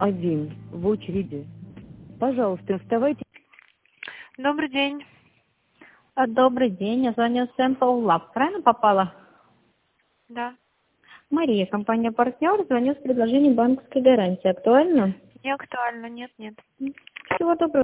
один в очереди. Пожалуйста, вставайте. Добрый день. Добрый день, я звоню с Sample Lab. Правильно попала? Да. Мария, компания «Партнер», звоню с предложением банковской гарантии. Актуально? Не актуально, нет. Всего доброго.